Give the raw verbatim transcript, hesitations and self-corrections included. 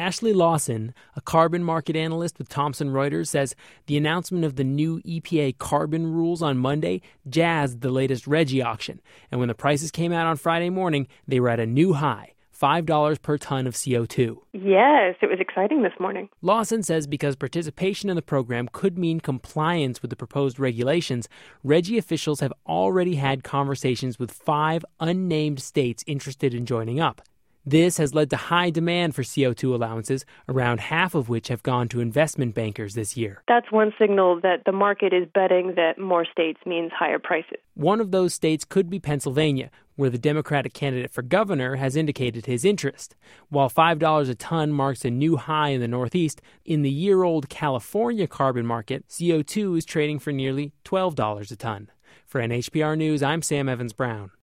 Ashley Lawson, a carbon market analyst with Thomson Reuters, says the announcement of the new E P A carbon rules on Monday jazzed the latest RGGI auction. And when the prices came out on Friday morning, they were at a new high, five dollars per ton of C O two. Yes, it was exciting this morning. Lawson says because participation in the program could mean compliance with the proposed regulations, RGGI officials have already had conversations with five unnamed states interested in joining up. This has led to high demand for C O two allowances, around half of which have gone to investment bankers this year. That's one signal that the market is betting that more states means higher prices. One of those states could be Pennsylvania, where the Democratic candidate for governor has indicated his interest. While five dollars a ton marks a new high in the Northeast, in the year-old California carbon market, C O two is trading for nearly twelve dollars a ton. For N H P R News, I'm Sam Evans-Brown.